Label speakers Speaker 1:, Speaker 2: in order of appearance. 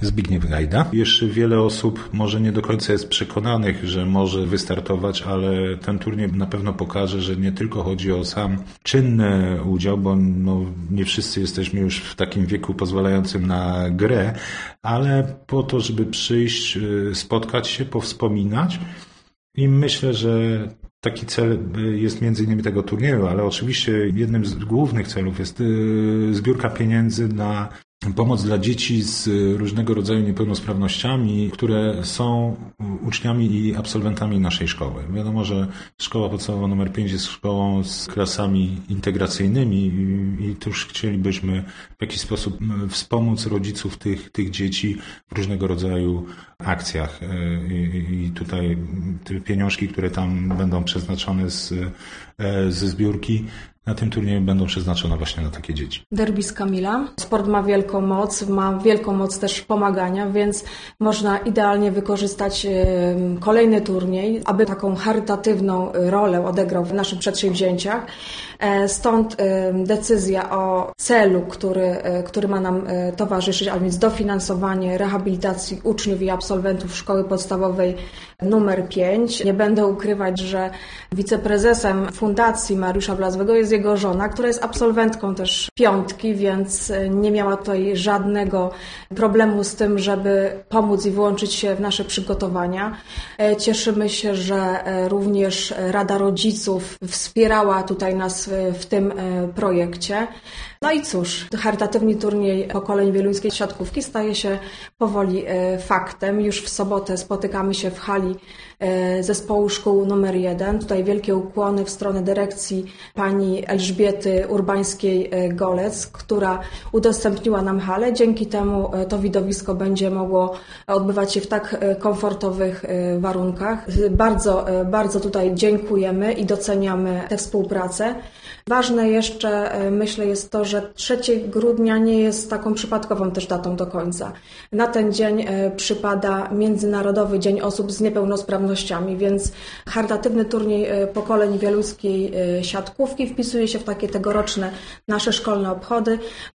Speaker 1: Zbigniew Gajda. Jeszcze wiele osób może nie do końca jest przekonanych, że może wystartować, ale ten turniej na pewno pokaże, że nie tylko chodzi o sam czynny udział, bo nie wszyscy jesteśmy już w takim wieku pozwalającym na grę, ale po to, żeby przyjść, spotkać się, powspominać i myślę, że taki cel jest między innymi tego turnieju, ale oczywiście jednym z głównych celów jest zbiórka pieniędzy na pomoc dla dzieci z różnego rodzaju niepełnosprawnościami, które są uczniami i absolwentami naszej szkoły. Wiadomo, że szkoła podstawowa nr 5 jest szkołą z klasami integracyjnymi i też chcielibyśmy w jakiś sposób wspomóc rodziców tych dzieci w różnego rodzaju akcjach. I tutaj te pieniążki, które tam będą przeznaczone ze zbiórki, na tym turnieju będą przeznaczone właśnie na takie dzieci.
Speaker 2: Derby z Kamila. Sport ma wielką moc też pomagania, więc można idealnie wykorzystać kolejny turniej, aby taką charytatywną rolę odegrał w naszych przedsięwzięciach. Stąd decyzja o celu, który ma nam towarzyszyć, a więc dofinansowanie rehabilitacji uczniów i absolwentów szkoły podstawowej numer 5. Nie będę ukrywać, że wiceprezesem Fundacji Mariusza Blazłego jest jego żona, która jest absolwentką też 5, więc nie miała tutaj żadnego problemu z tym, żeby pomóc i włączyć się w nasze przygotowania. Cieszymy się, że również Rada Rodziców wspierała tutaj nas w tym projekcie. No i cóż, charytatywny turniej pokoleń wieluńskiej siatkówki staje się powoli faktem. Już w sobotę spotykamy się w hali zespołu szkół numer 1. Tutaj wielkie ukłony w stronę dyrekcji pani Elżbiety Urbańskiej-Golec, która udostępniła nam halę. Dzięki temu to widowisko będzie mogło odbywać się w tak komfortowych warunkach. Bardzo tutaj dziękujemy i doceniamy tę współpracę. Ważne jeszcze, myślę, jest to, że 3 grudnia nie jest taką przypadkową też datą do końca. Na ten dzień przypada Międzynarodowy Dzień Osób z Niepełnosprawnościami, więc charytatywny turniej pokoleń wieluńskiej siatkówki wpisuje się w takie tegoroczne nasze szkolne obchody.